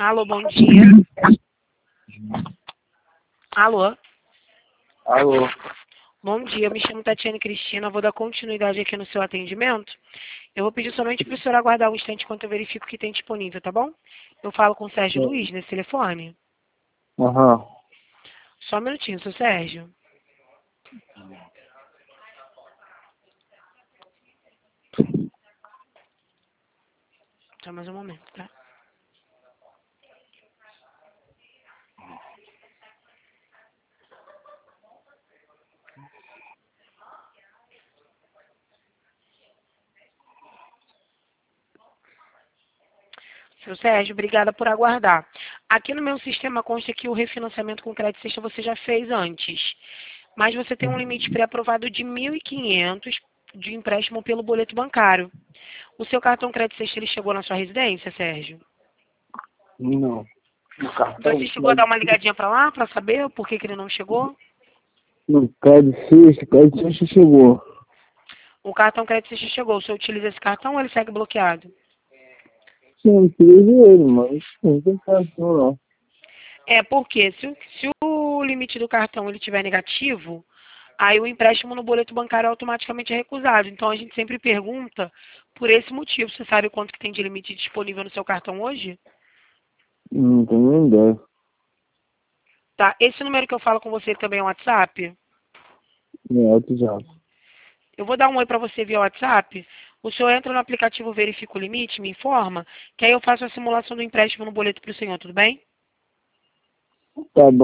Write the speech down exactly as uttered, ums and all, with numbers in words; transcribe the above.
Alô, bom dia. Alô? Alô. Bom dia, eu me chamo Tatiane Cristina, vou dar continuidade aqui no seu atendimento. Eu vou pedir somente para o senhor aguardar um instante enquanto eu verifico o que tem disponível, tá bom? Eu falo com o Sérgio Luiz nesse telefone. Aham. Só um minutinho, seu Sérgio. Só mais um momento, tá? Seu Sérgio, obrigada por aguardar. Aqui no meu sistema consta que o refinanciamento com crédito sexta você já fez antes. Mas você tem um limite pré-aprovado de mil e quinhentos de empréstimo pelo boleto bancário. O seu cartão crédito sexta ele chegou na sua residência, Sérgio? Não. No cartão? Você chegou a dar uma ligadinha para lá para saber por que, que ele não chegou? No crédito sexta, crédito sexta chegou. O cartão crédito sexta chegou. Você utiliza esse cartão ou ele segue bloqueado? Sim, eu utilizei ele, mas não tem cartão não. É porque se, o- se o limite do cartão ele tiver negativo, aí o empréstimo no boleto bancário automaticamente é recusado. Então a gente sempre pergunta por esse motivo. Você sabe quanto que tem de limite disponível no seu cartão hoje? Não tenho nem ideia. Tá. Esse número que eu falo com você também é um WhatsApp? É alto já. Eu vou dar um oi para você via WhatsApp. O senhor entra no aplicativo Verifica o Limite, me informa, que aí eu faço a simulação do empréstimo no boleto para o senhor, tudo bem? Tá bom.